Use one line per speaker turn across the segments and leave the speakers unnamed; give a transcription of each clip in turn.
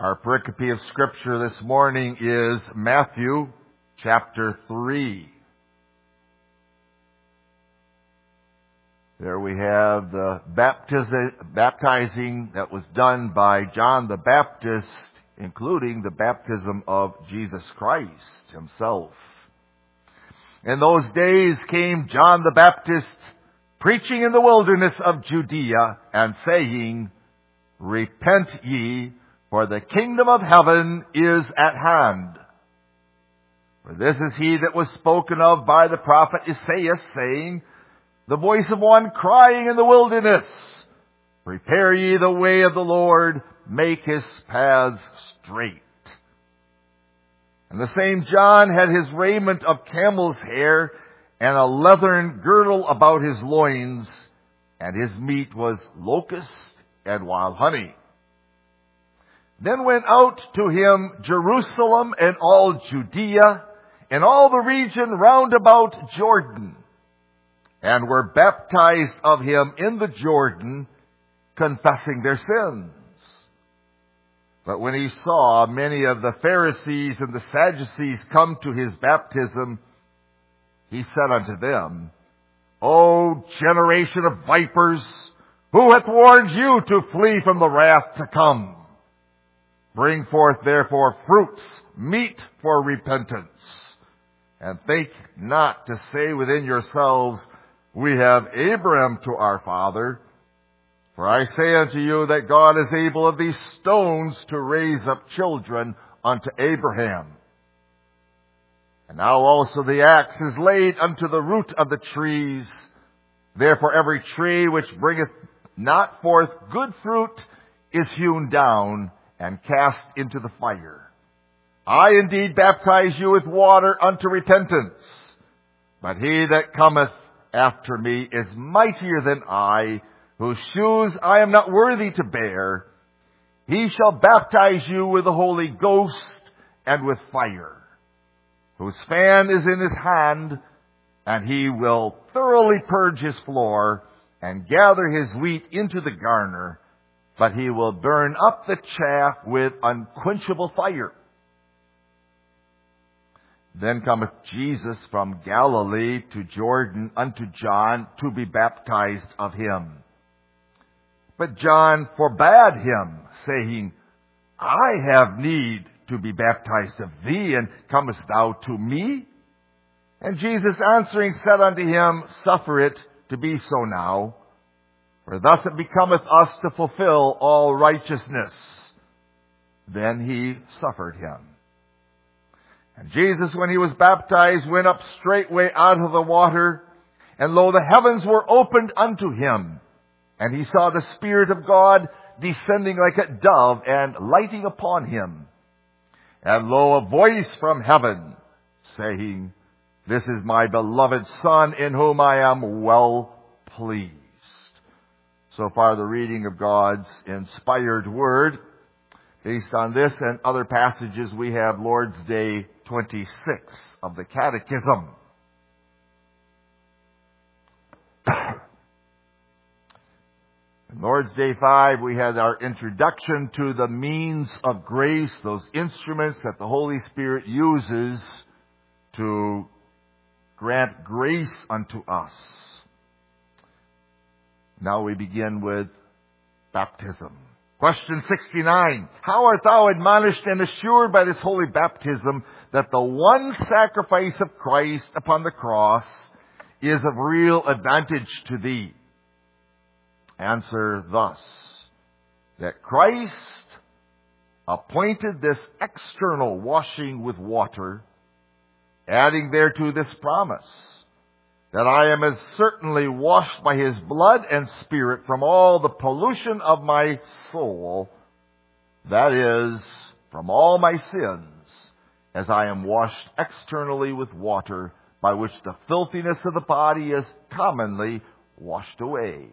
Our pericope of Scripture this morning is Matthew chapter 3. There we have the baptizing that was done by John the Baptist, including the baptism of Jesus Christ himself. In those days came John the Baptist preaching in the wilderness of Judea and saying, "Repent ye, for the kingdom of heaven is at hand. For this is he that was spoken of by the prophet Isaiah, saying, the voice of one crying in the wilderness, prepare ye the way of the Lord, make his paths straight. And the same John had his raiment of camel's hair, and a leathern girdle about his loins, and his meat was locust and wild honey. Then went out to him Jerusalem and all Judea, and all the region round about Jordan, and were baptized of him in the Jordan, confessing their sins. But when he saw many of the Pharisees and the Sadducees come to his baptism, he said unto them, O generation of vipers, who hath warned you to flee from the wrath to come? Bring forth therefore fruits, meet for repentance. And think not to say within yourselves, we have Abraham to our father. For I say unto you that God is able of these stones to raise up children unto Abraham. And now also the axe is laid unto the root of the trees. Therefore every tree which bringeth not forth good fruit is hewn down and cast into the fire. I indeed baptize you with water unto repentance, but he that cometh after me is mightier than I, whose shoes I am not worthy to bear. He shall baptize you with the Holy Ghost and with fire, whose fan is in his hand, and he will thoroughly purge his floor and gather his wheat into the garner, but he will burn up the chaff with unquenchable fire. Then cometh Jesus from Galilee to Jordan unto John to be baptized of him. But John forbade him, saying, I have need to be baptized of thee, and comest thou to me? And Jesus answering said unto him, Suffer it to be so now, for thus it becometh us to fulfill all righteousness. Then he suffered him. And Jesus, when he was baptized, went up straightway out of the water, and lo, the heavens were opened unto him. And he saw the Spirit of God descending like a dove and lighting upon him. And lo, a voice from heaven, saying, This is my beloved Son, in whom I am well pleased. So far, the reading of God's inspired Word. Based on this and other passages, we have Lord's Day 26 of the Catechism. In Lord's Day 5, we had our introduction to the means of grace, those instruments that the Holy Spirit uses to grant grace unto us. Now we begin with baptism. Question 69. How art thou admonished and assured by this holy baptism that the one sacrifice of Christ upon the cross is of real advantage to thee? Answer thus, that Christ appointed this external washing with water, adding thereto this promise, that I am as certainly washed by his blood and Spirit from all the pollution of my soul, that is, from all my sins, as I am washed externally with water, by which the filthiness of the body is commonly washed away.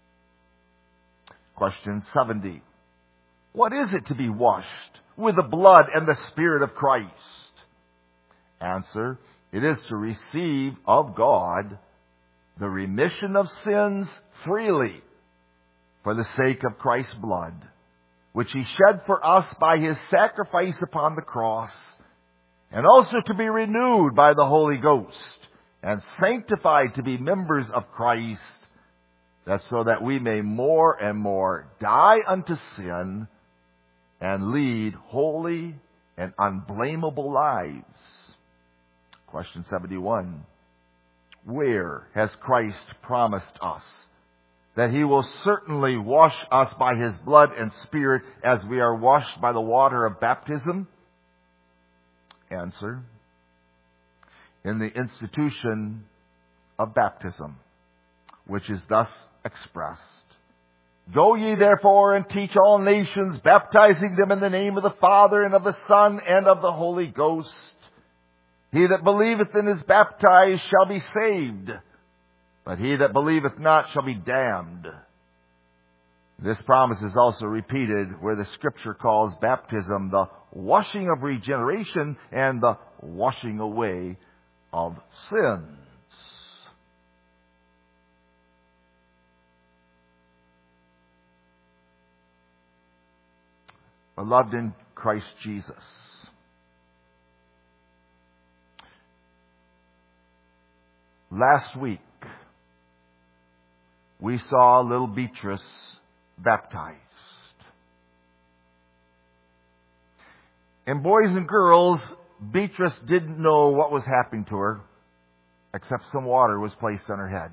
Question 70. What is it to be washed with the blood and the Spirit of Christ? Answer, it is to receive of God the remission of sins freely for the sake of Christ's blood, which He shed for us by His sacrifice upon the cross, and also to be renewed by the Holy Ghost, and sanctified to be members of Christ, that so that we may more and more die unto sin and lead holy and unblameable lives. Question 71. Where has Christ promised us that He will certainly wash us by His blood and Spirit as we are washed by the water of baptism? Answer. In the institution of baptism, which is thus expressed: Go ye therefore and teach all nations, baptizing them in the name of the Father and of the Son and of the Holy Ghost. He that believeth and is baptized shall be saved, but he that believeth not shall be damned. This promise is also repeated where the Scripture calls baptism the washing of regeneration and the washing away of sins. Beloved in Christ Jesus, last week we saw little Beatrice baptized. And boys and girls, Beatrice didn't know what was happening to her, except some water was placed on her head.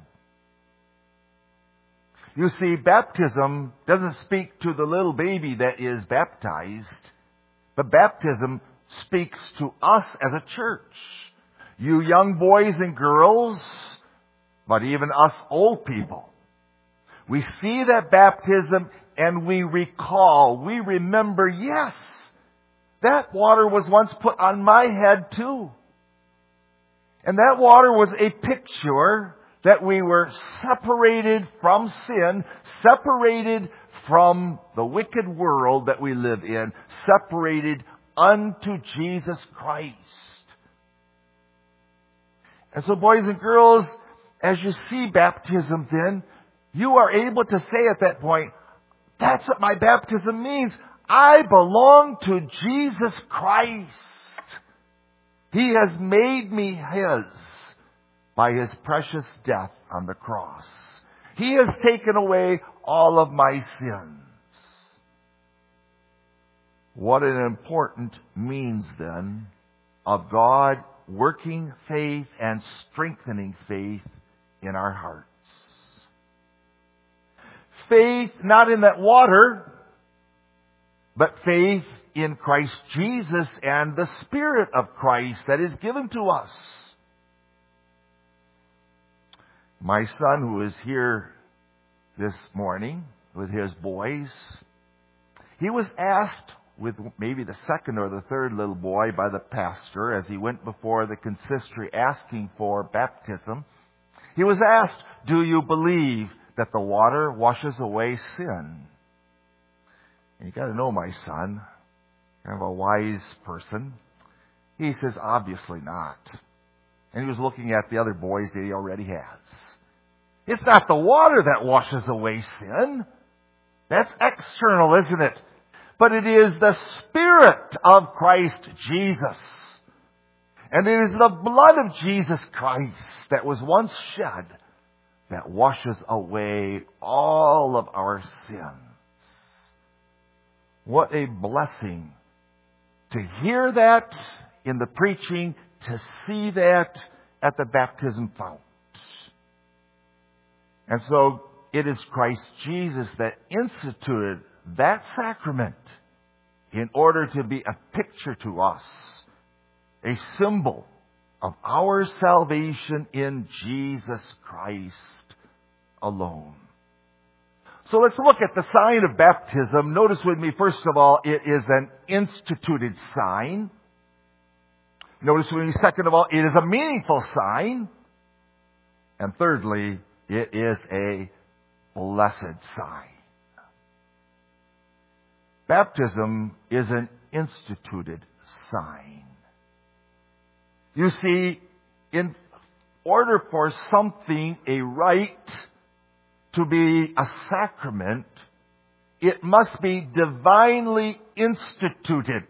You see, baptism doesn't speak to the little baby that is baptized, but baptism speaks to us as a church. You young boys and girls, but even us old people. We see that baptism and we recall, we remember, yes, that water was once put on my head too. And that water was a picture that we were separated from sin, separated from the wicked world that we live in, separated unto Jesus Christ. And so, boys and girls, as you see baptism then, you are able to say at that point, that's what my baptism means. I belong to Jesus Christ. He has made me His by His precious death on the cross. He has taken away all of my sins. What an important means then of God working faith and strengthening faith in our hearts. Faith not in that water, but faith in Christ Jesus and the Spirit of Christ that is given to us. My son, who is here this morning with his boys, he was asked with maybe the second or the third little boy by the pastor as he went before the consistory asking for baptism. He was asked, do you believe that the water washes away sin? And you got to know my son, kind of a wise person. He says, obviously not. And he was looking at the other boys that he already has. It's not the water that washes away sin. That's external, isn't it? But it is the Spirit of Christ Jesus. And it is the blood of Jesus Christ that was once shed that washes away all of our sins. What a blessing to hear that in the preaching, to see that at the baptism fount. And so it is Christ Jesus that instituted that sacrament in order to be a picture to us, a symbol of our salvation in Jesus Christ alone. So let's look at the sign of baptism. Notice with me, first of all, it is an instituted sign. Notice with me, second of all, it is a meaningful sign. And thirdly, it is a blessed sign. Baptism is an instituted sign. You see, in order for something, a rite, to be a sacrament, it must be divinely instituted.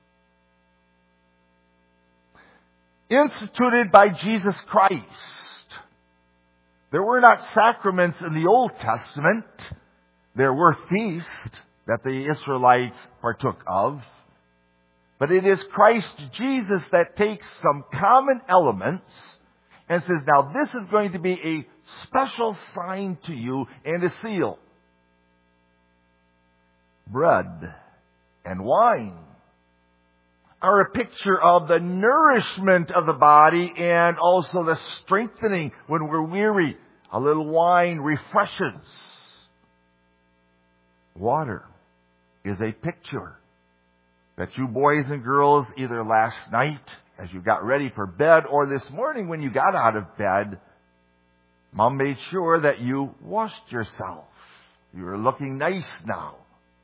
Instituted by Jesus Christ. There were not sacraments in the Old Testament. There were feasts that the Israelites partook of. But it is Christ Jesus that takes some common elements and says, now this is going to be a special sign to you and a seal. Bread and wine are a picture of the nourishment of the body and also the strengthening when we're weary. A little wine refreshes. Water is a picture that you boys and girls, either last night as you got ready for bed or this morning when you got out of bed, Mom made sure that you washed yourself. You're looking nice now.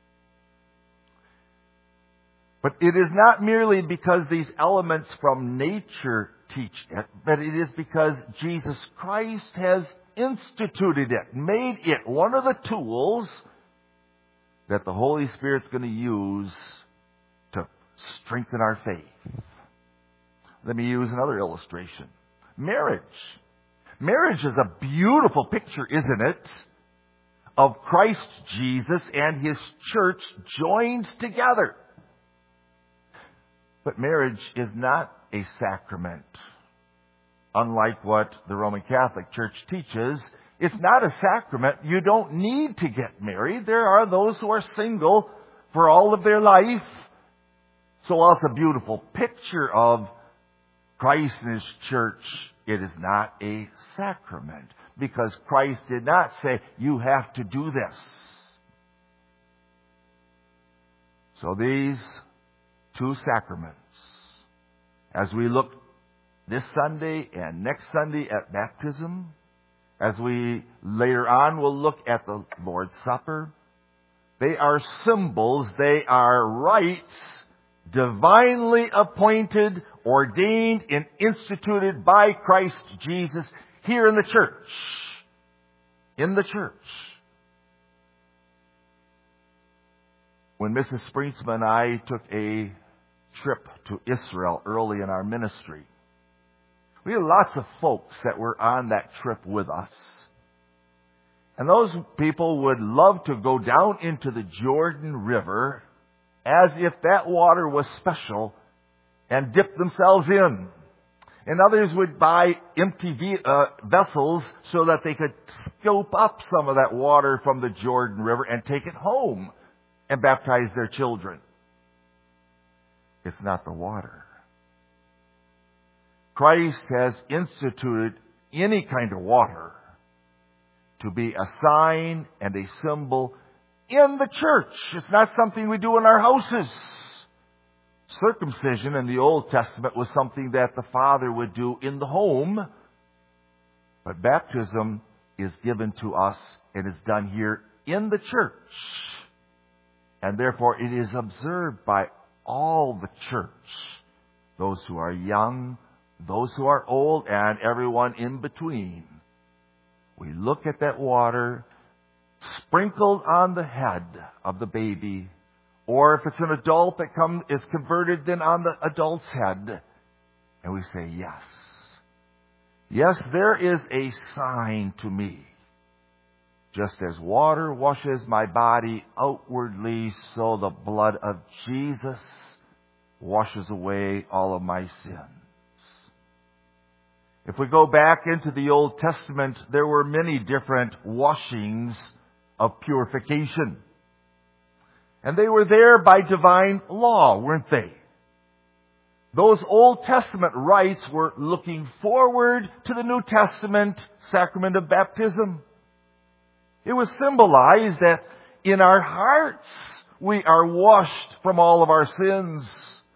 But it is not merely because these elements from nature teach it, but it is because Jesus Christ has instituted it, made it one of the tools that the Holy Spirit's going to use to strengthen our faith. Let me use another illustration. Marriage. Marriage is a beautiful picture, isn't it, of Christ Jesus and His church joined together. But marriage is not a sacrament. Unlike what the Roman Catholic Church teaches, it's not a sacrament. You don't need to get married. There are those who are single for all of their life. So while it's a beautiful picture of Christ and His church, it is not a sacrament. Because Christ did not say, you have to do this. So these two sacraments, as we look this Sunday and next Sunday at baptism, as we later on will look at the Lord's Supper, they are symbols, they are rites, divinely appointed, ordained, and instituted by Christ Jesus here in the church. In the church. When Mrs. Springsma and I took a trip to Israel early in our ministry, we had lots of folks that were on that trip with us. And those people would love to go down into the Jordan River as if that water was special and dip themselves in. And others would buy empty vessels so that they could scoop up some of that water from the Jordan River and take it home and baptize their children. It's not the water. Christ has instituted any kind of water to be a sign and a symbol in the church. It's not something we do in our houses. Circumcision in the Old Testament was something that the father would do in the home. But baptism is given to us and is done here in the church. And therefore it is observed by all the church. Those who are young, those who are old, and everyone in between. We look at that water sprinkled on the head of the baby, or if it's an adult that is converted, then on the adult's head. And we say, yes. Yes, there is a sign to me. Just as water washes my body outwardly, so the blood of Jesus washes away all of my sins. If we go back into the Old Testament, there were many different washings of purification. And they were there by divine law, weren't they? Those Old Testament rites were looking forward to the New Testament sacrament of baptism. It was symbolized that in our hearts we are washed from all of our sins.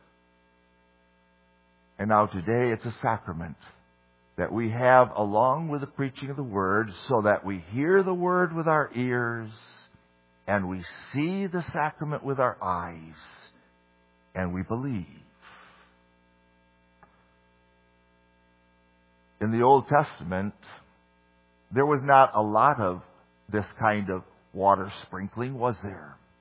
And now today it's a sacrament that we have along with the preaching of the Word, so that we hear the Word with our ears and we see the sacrament with our eyes and we believe. In the Old Testament, there was not a lot of this kind of water sprinkling, was there?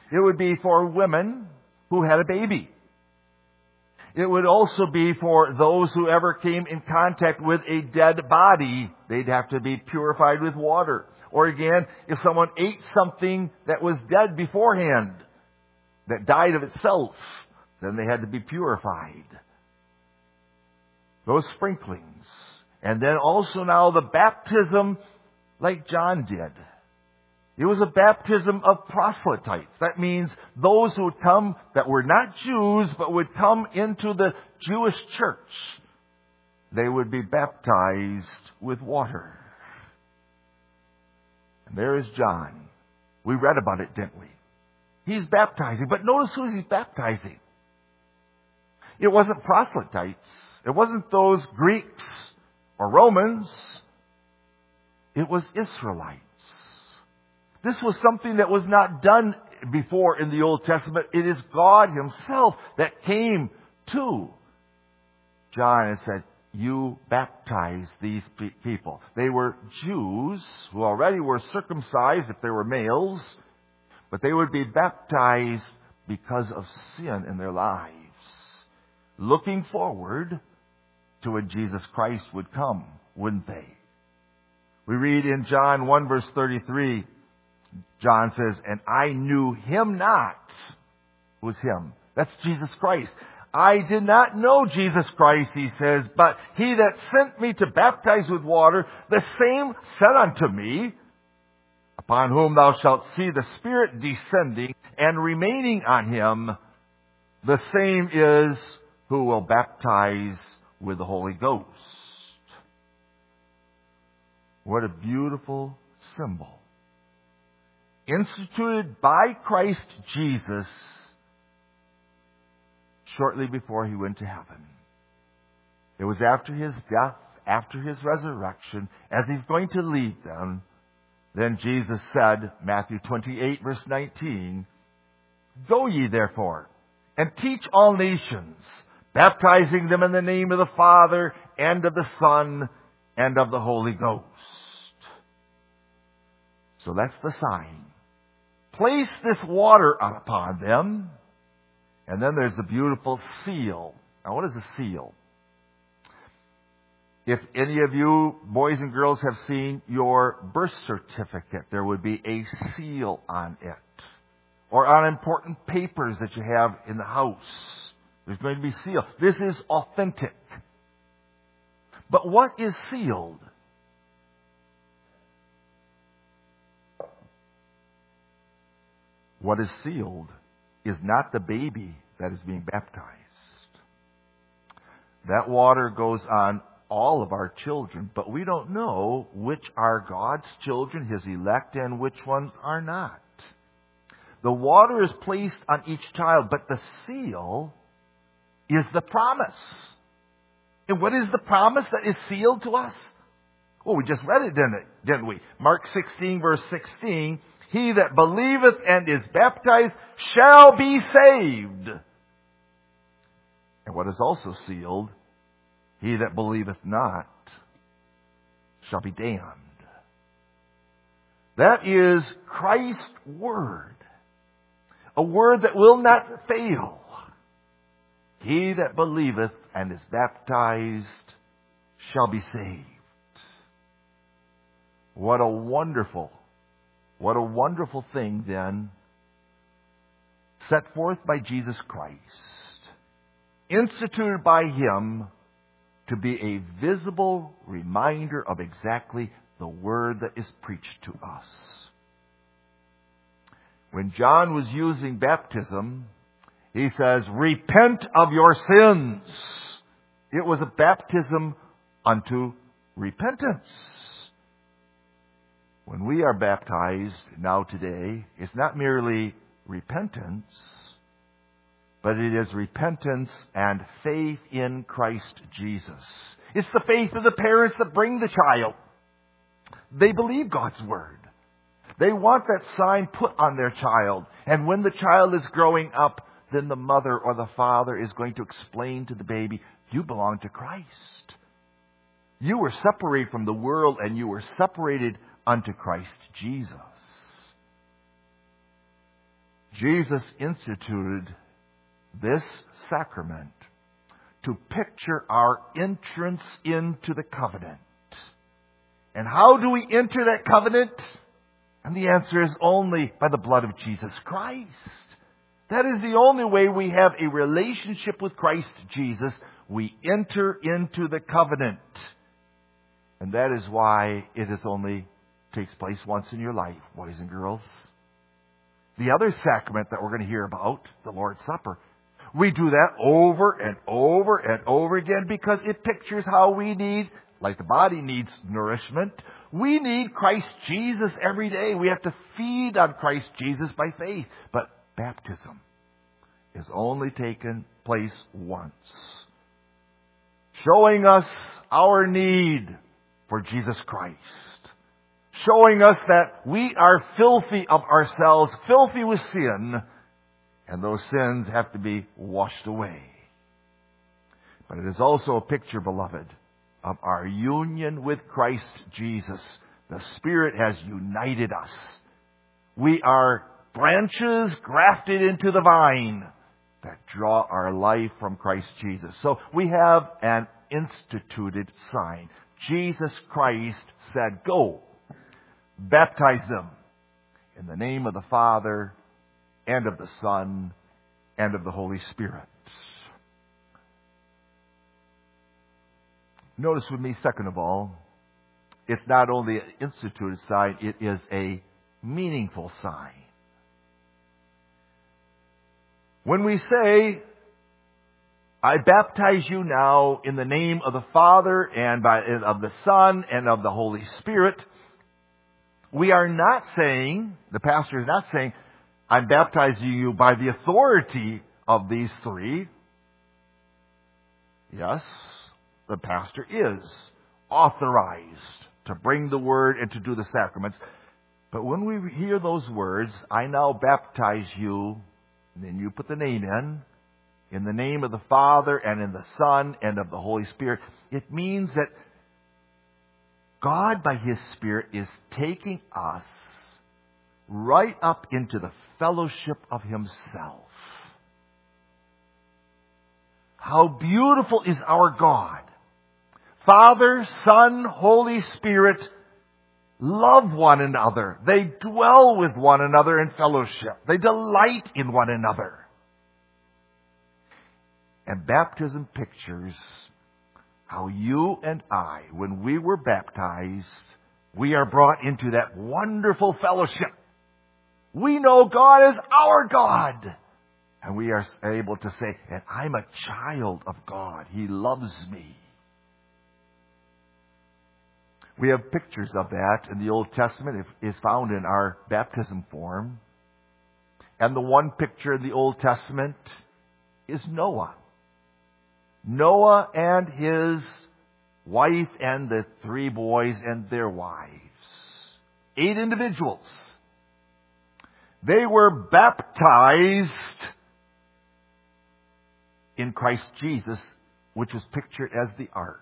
It would be for women who had a baby. It would also be for those who ever came in contact with a dead body. They'd have to be purified with water. Or again, if someone ate something that was dead beforehand, that died of itself, then they had to be purified. Those sprinklings. And then also now the baptism like John did. It was a baptism of proselytes. That means those who would come that were not Jews but would come into the Jewish church. They would be baptized with water. And there is John. We read about it, didn't we? He's baptizing. But notice who he's baptizing. It wasn't proselytes. It wasn't those Greeks or Romans. It was Israelites. This was something that was not done before in the Old Testament. It is God Himself that came to John and said, you baptize these people. They were Jews who already were circumcised if they were males, but they would be baptized because of sin in their lives, looking forward to when Jesus Christ would come, wouldn't they? We read in John 1 verse 33, John says, and I knew Him not. Who's Him? That's Jesus Christ. I did not know Jesus Christ, he says, but He that sent me to baptize with water, the same said unto me, upon whom thou shalt see the Spirit descending and remaining on Him, the same is who will baptize with the Holy Ghost. What a beautiful symbol. Instituted by Christ Jesus shortly before He went to heaven. It was after His death, after His resurrection, as He's going to lead them. Then Jesus said, Matthew 28 verse 19, go ye therefore, and teach all nations, baptizing them in the name of the Father, and of the Son, and of the Holy Ghost. So that's the sign. Place this water upon them. And then there's a beautiful seal. Now what is a seal? If any of you boys and girls have seen your birth certificate, there would be a seal on it. Or on important papers that you have in the house. There's going to be seal. This is authentic. But what is sealed? What is sealed is not the baby that is being baptized. That water goes on all of our children, but we don't know which are God's children, His elect, and which ones are not. The water is placed on each child, but the seal is the promise. And what is the promise that is sealed to us? Well, we just read it, didn't we? Mark 16, verse 16, he that believeth and is baptized shall be saved. And what is also sealed, he that believeth not shall be damned. That is Christ's word. A word that will not fail. He that believeth and is baptized shall be saved. What a wonderful thing then, set forth by Jesus Christ, instituted by Him to be a visible reminder of exactly the word that is preached to us. When John was using baptism, he says, repent of your sins. It was a baptism unto repentance. When we are baptized now today, it's not merely repentance, but it is repentance and faith in Christ Jesus. It's the faith of the parents that bring the child. They believe God's word. They want that sign put on their child. And when the child is growing up, then the mother or the father is going to explain to the baby, you belong to Christ. You were separated from the world and you were separated unto Christ Jesus. Jesus instituted this sacrament to picture our entrance into the covenant. And how do we enter that covenant? And the answer is only by the blood of Jesus Christ. That is the only way we have a relationship with Christ Jesus. We enter into the covenant. And that is why it only takes place once in your life, boys and girls. The other sacrament that we're going to hear about, the Lord's Supper, we do that over and over and over again because it pictures how we need, like the body needs nourishment, we need Christ Jesus every day. We have to feed on Christ Jesus by faith. But baptism is only taken place once, showing us our need for Jesus Christ, showing us that we are filthy of ourselves, filthy with sin, and those sins have to be washed away. But it is also a picture, beloved, of our union with Christ Jesus. The Spirit has united us. We are branches grafted into the vine that draw our life from Christ Jesus. So we have an instituted sign. Jesus Christ said, "Go, baptize them in the name of the Father and of the Son and of the Holy Spirit." Notice with me, second of all, it's not only an instituted sign, it is a meaningful sign. When we say, "I baptize you now in the name of the Father and of the Son and of the Holy Spirit," we are not saying, the pastor is not saying, "I'm baptizing you by the authority of these three." Yes, the pastor is authorized to bring the word and to do the sacraments. But when we hear those words, "I now baptize you," and then you put the name in the name of the Father and in the Son and of the Holy Spirit, it means that God by His Spirit is taking us right up into the fellowship of Himself. How beautiful is our God! Father, Son, Holy Spirit love one another. They dwell with one another in fellowship. They delight in one another. And baptism pictures how you and I, when we were baptized, we are brought into that wonderful fellowship. We know God is our God. And we are able to say, "And I'm a child of God. He loves me." We have pictures of that in the Old Testament. It is found in our baptism form. And the one picture in the Old Testament is Noah. Noah and his wife and the 3 boys and their wives. 8 individuals. They were baptized in Christ Jesus, which was pictured as the ark.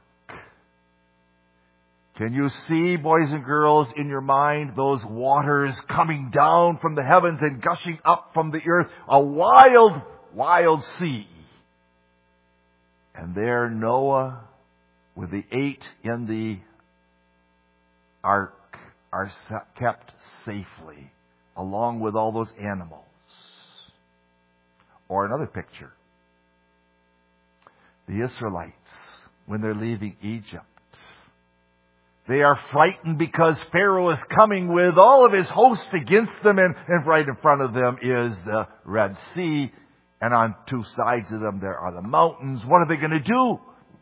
Can you see, boys and girls, in your mind, those waters coming down from the heavens and gushing up from the earth? A wild, wild sea. And there Noah, with the 8 in the ark, are kept safely, along with all those animals. Or another picture. The Israelites, when they're leaving Egypt, they are frightened because Pharaoh is coming with all of his hosts against them, and right in front of them is the Red Sea, and on 2 sides of them there are the mountains. What are they going to do?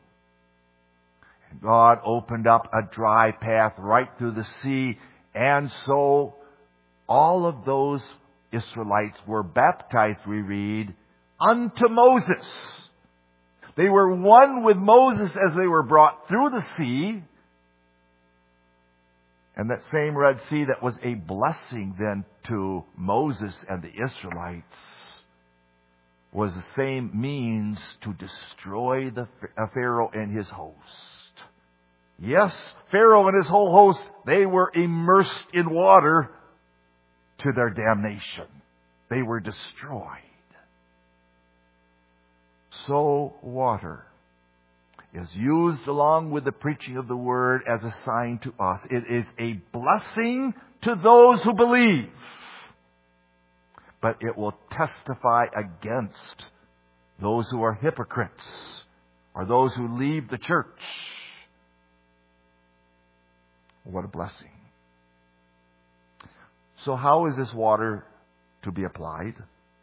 And God opened up a dry path right through the sea, and so all of those Israelites were baptized, we read, unto Moses. They were one with Moses as they were brought through the sea. And that same Red Sea that was a blessing then to Moses and the Israelites was the same means to destroy the Pharaoh and his host. Yes, Pharaoh and his whole host, they were immersed in water to their damnation. They were destroyed. So water is used along with the preaching of the Word as a sign to us. It is a blessing to those who believe, but it will testify against those who are hypocrites or those who leave the church. What a blessing. So how is this water to be applied?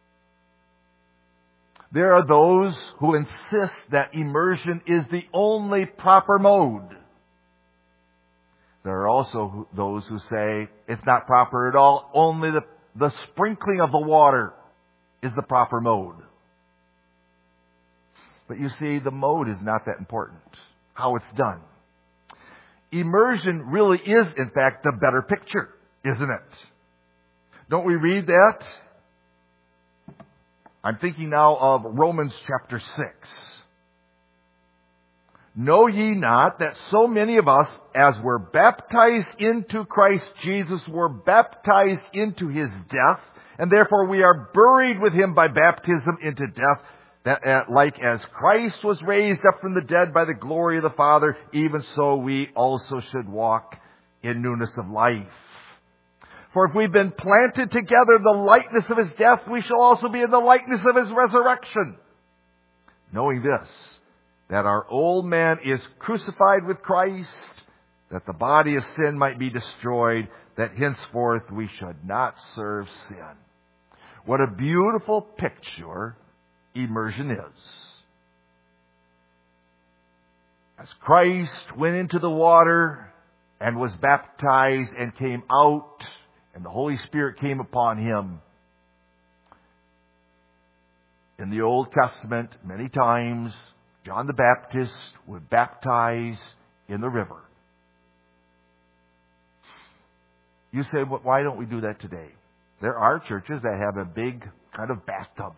There are those who insist that immersion is the only proper mode. There are also those who say it's not proper at all. Only the sprinkling of the water is the proper mode. But you see, the mode is not that important. How it's done. Immersion really is, in fact, the better picture, isn't it? Don't we read that? I'm thinking now of Romans chapter 6. Know ye not that so many of us, as were baptized into Christ Jesus, were baptized into His death, and therefore we are buried with Him by baptism into death, that like as Christ was raised up from the dead by the glory of the Father, even so we also should walk in newness of life. For if we've been planted together in the likeness of His death, we shall also be in the likeness of His resurrection. Knowing this, that our old man is crucified with Christ, that the body of sin might be destroyed, that henceforth we should not serve sin. What a beautiful picture immersion is. As Christ went into the water and was baptized and came out, and the Holy Spirit came upon Him. In the Old Testament, many times, John the Baptist would baptize in the river. You say, well, why don't we do that today? There are churches that have a big kind of bathtub.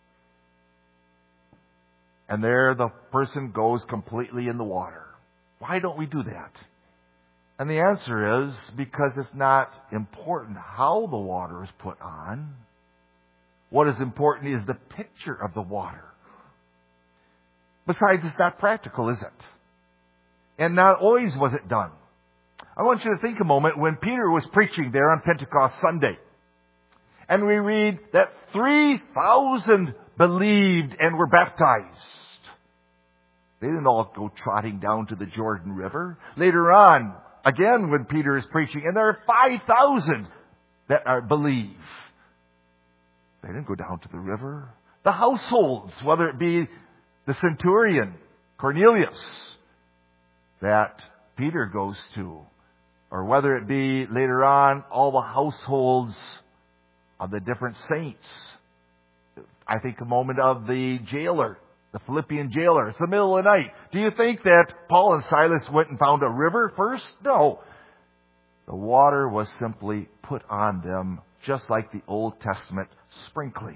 And there the person goes completely in the water. Why don't we do that? And the answer is because it's not important how the water is put on. What is important is the picture of the water. Besides, it's not practical, is it? And not always was it done. I want you to think a moment when Peter was preaching there on Pentecost Sunday. And we read that 3,000 believed and were baptized. They didn't all go trotting down to the Jordan River. Later on, again, when Peter is preaching, and there are 5,000 that believe. They didn't go down to the river. The households, whether it be the centurion, Cornelius, that Peter goes to, or whether it be later on all the households of the different saints. I think a moment of the jailer, the Philippian jailer. It's the middle of the night. Do you think that Paul and Silas went and found a river first? No. The water was simply put on them, just like the Old Testament sprinklings.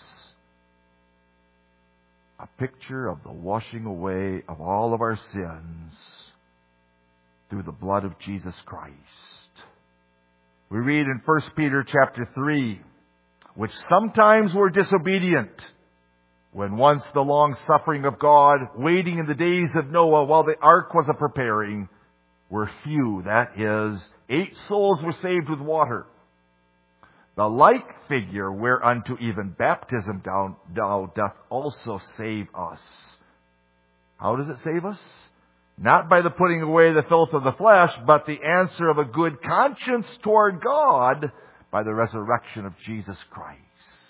A picture of the washing away of all of our sins through the blood of Jesus Christ. We read in 1 Peter chapter 3, which sometimes were disobedient, when once the long suffering of God, waiting in the days of Noah while the ark was a-preparing, were few, that is, 8 souls were saved with water. The like figure whereunto even baptism now doth also save us. How does it save us? Not by the putting away the filth of the flesh, but the answer of a good conscience toward God by the resurrection of Jesus Christ.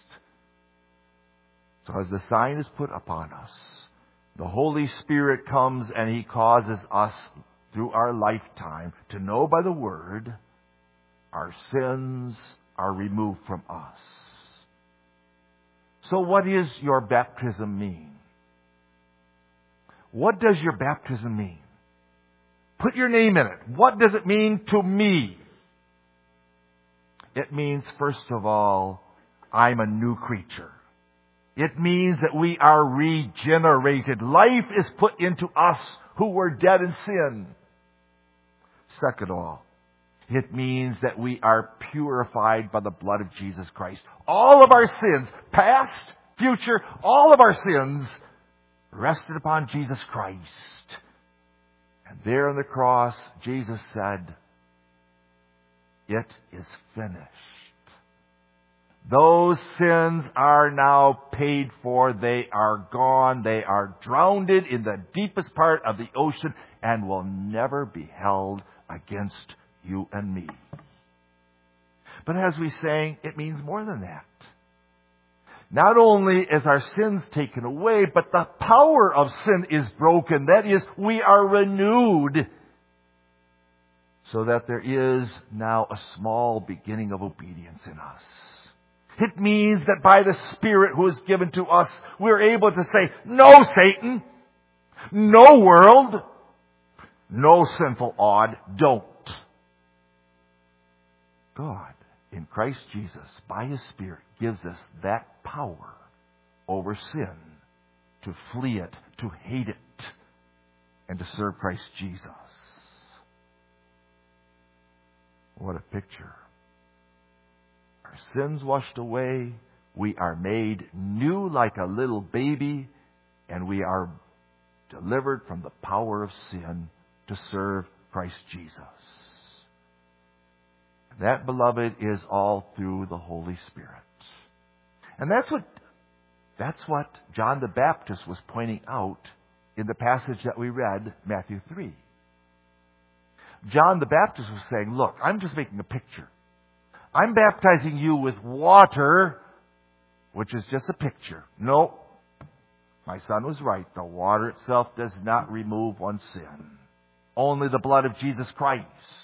So as the sign is put upon us, the Holy Spirit comes and He causes us through our lifetime to know by the Word our sins are removed from us. So what does your baptism mean? What does your baptism mean? Put your name in it. What does it mean to me? It means, first of all, I'm a new creature. It means that we are regenerated. Life is put into us who were dead in sin. Second of all, It means that we are purified by the blood of Jesus Christ. All of our sins, past, future, all of our sins rested upon Jesus Christ. And there on the cross, Jesus said, "It is finished." Those sins are now paid for. They are gone. They are drowned in the deepest part of the ocean and will never be held against you and me. But as we sang, it means more than that. Not only is our sins taken away, but the power of sin is broken. That is, we are renewed so that there is now a small beginning of obedience in us. It means that by the Spirit who is given to us, we're able to say, "No, Satan. No, world. No, sinful odd. Don't." God, in Christ Jesus, by His Spirit, gives us that power over sin, to flee it, to hate it, and to serve Christ Jesus. What a picture. Our sins washed away, we are made new like a little baby, and we are delivered from the power of sin to serve Christ Jesus. That, beloved, is all through the Holy Spirit. And that's what John the Baptist was pointing out in the passage that we read, Matthew 3. John the Baptist was saying, "Look, I'm just making a picture. I'm baptizing you with water, which is just a picture. No, my son was right. The water itself does not remove one's sin. Only the blood of Jesus Christ."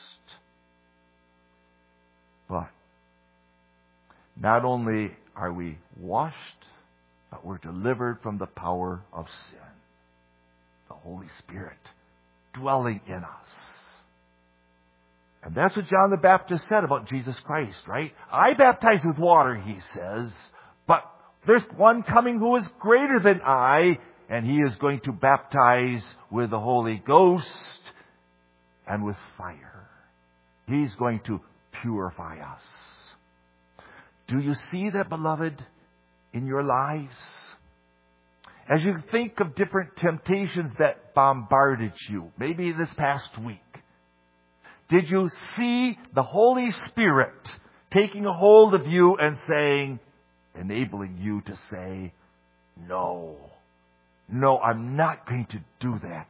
But not only are we washed, but we're delivered from the power of sin. The Holy Spirit dwelling in us. And that's what John the Baptist said about Jesus Christ, right? "I baptize with water," he says, "but there's one coming who is greater than I, and He is going to baptize with the Holy Ghost and with fire." He's going to purify us. Do you see that, beloved, in your lives? As you think of different temptations that bombarded you, maybe this past week, did you see the Holy Spirit taking a hold of you and saying, enabling you to say, "No, I'm not going to do that.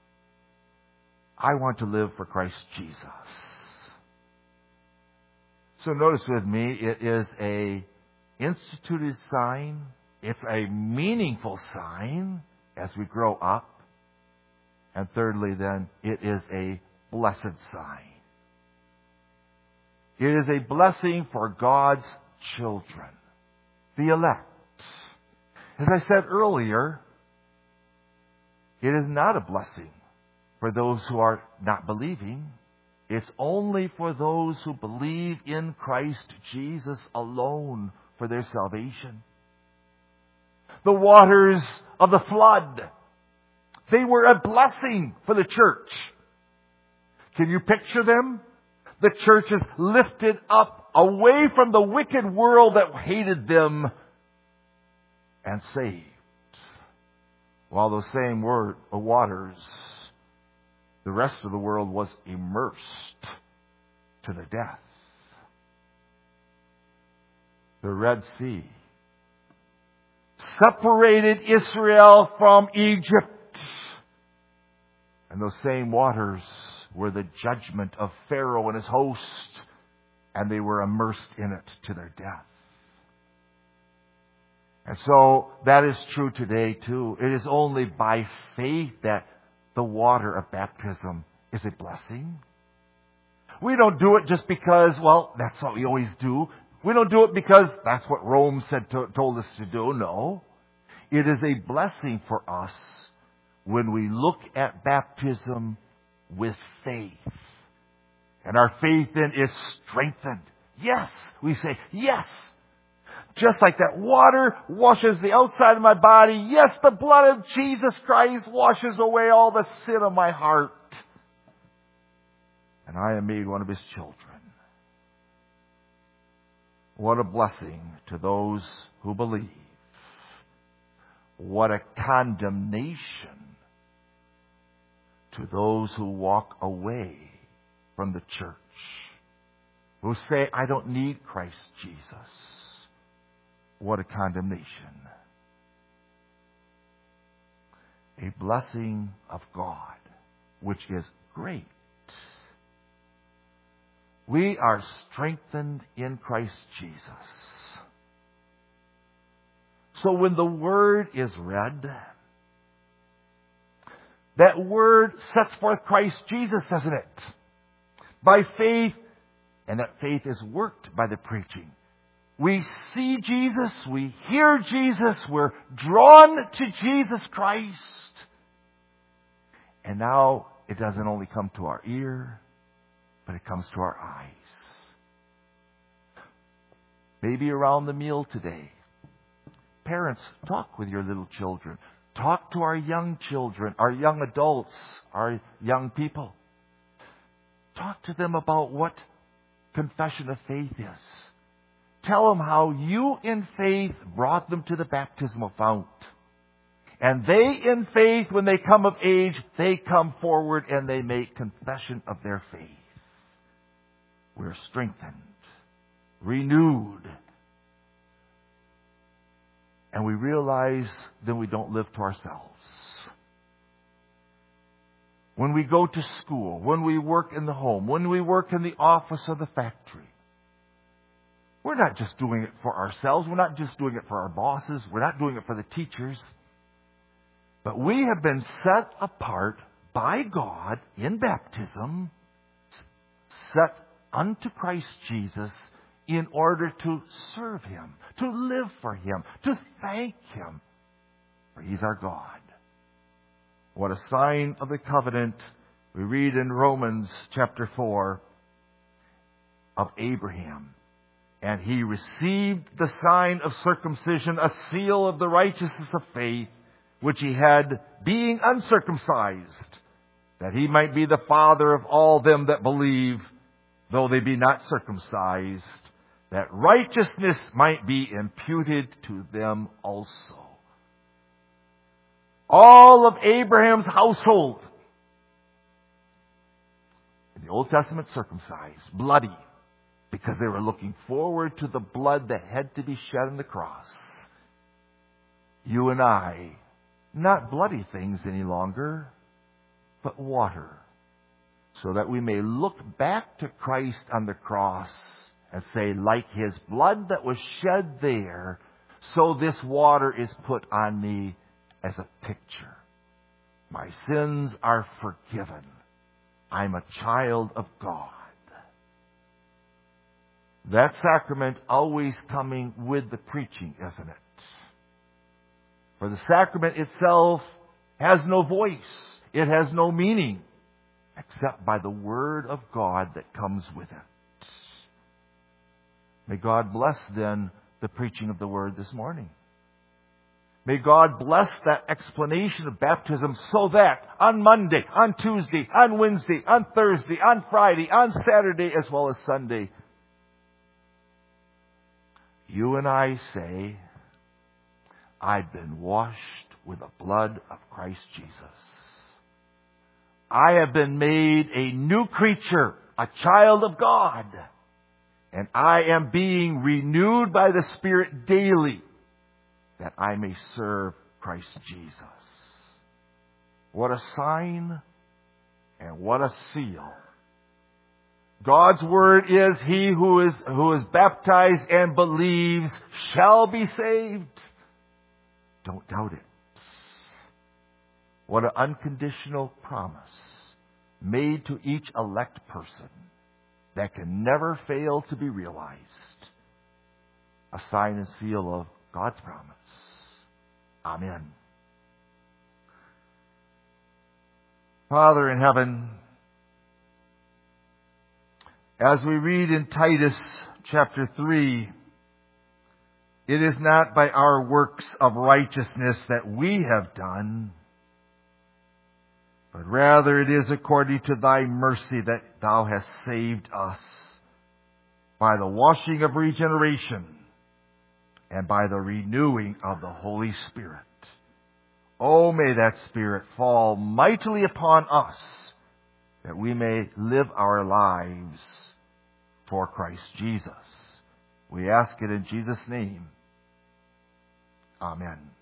I want to live for Christ Jesus"? So notice with me, it is a instituted sign. It's a meaningful sign as we grow up. And thirdly, then, it is a blessed sign. It is a blessing for God's children, the elect. As I said earlier, it is not a blessing for those who are not believing. It's only for those who believe in Christ Jesus alone for their salvation. The waters of the flood, they were a blessing for the church. Can you picture them? The church is lifted up away from the wicked world that hated them and saved. While those same waters, the rest of the world was immersed to the death. The Red Sea separated Israel from Egypt. And those same waters were the judgment of Pharaoh and his host, and they were immersed in it to their death. And so that is true today too. It is only by faith that the water of baptism is a blessing. We don't do it just because, well, that's what we always do. We don't do it because that's what Rome told us to do. No. It is a blessing for us when we look at baptism with faith. And our faith then is strengthened. Yes, we say, yes. Just like that water washes the outside of my body, yes, the blood of Jesus Christ washes away all the sin of my heart. and I am made one of His children. What a blessing to those who believe. What a condemnation to those who walk away from the church, who say, I don't need Christ Jesus. What a condemnation. A blessing of God, which is great. We are strengthened in Christ Jesus. So when the Word is read, that Word sets forth Christ Jesus, doesn't it? By faith, and that faith is worked by the preaching. We see Jesus, we hear Jesus, we're drawn to Jesus Christ. And now it doesn't only come to our ear, but it comes to our eyes. Maybe around the meal today, parents, talk with your little children. Talk to our young children, our young adults, our young people. Talk to them about what confession of faith is. Tell them how you in faith brought them to the baptismal fount. And they in faith, when they come of age, they come forward and they make confession of their faith. We're strengthened, renewed. And we realize then we don't live to ourselves. When we go to school, when we work in the home, when we work in the office or the factory, we're not just doing it for ourselves. We're not just doing it for our bosses. We're not doing it for the teachers. But we have been set apart by God in baptism, set unto Christ Jesus in order to serve Him, to live for Him, to thank Him, for He's our God. What a sign of the covenant we read in Romans chapter 4 of Abraham. And he received the sign of circumcision, a seal of the righteousness of faith, which he had being uncircumcised, that he might be the father of all them that believe, though they be not circumcised, that righteousness might be imputed to them also. All of Abraham's household, in the Old Testament, circumcised, bloody, because they were looking forward to the blood that had to be shed on the cross. You and I, not bloody things any longer, but water, so that we may look back to Christ on the cross and say, like His blood that was shed there, so this water is put on me as a picture. My sins are forgiven. I'm a child of God. That sacrament always coming with the preaching, isn't it? For the sacrament itself has no voice. It has no meaning except by the Word of God that comes with it. May God bless then the preaching of the Word this morning. May God bless that explanation of baptism so that on Monday, on Tuesday, on Wednesday, on Thursday, on Friday, on Saturday, as well as Sunday, you and I say, I've been washed with the blood of Christ Jesus. I have been made a new creature, a child of God. And I am being renewed by the Spirit daily, that I may serve Christ Jesus. What a sign and what a seal. God's word is, he who is baptized and believes shall be saved. Don't doubt it. What an unconditional promise made to each elect person that can never fail to be realized. A sign and seal of God's promise. Amen. Father in heaven, as we read in Titus chapter 3, it is not by our works of righteousness that we have done. but rather it is according to thy mercy that thou hast saved us by the washing of regeneration and by the renewing of the Holy Spirit. Oh, may that Spirit fall mightily upon us, that we may live our lives for Christ Jesus. We ask it in Jesus' name. Amen.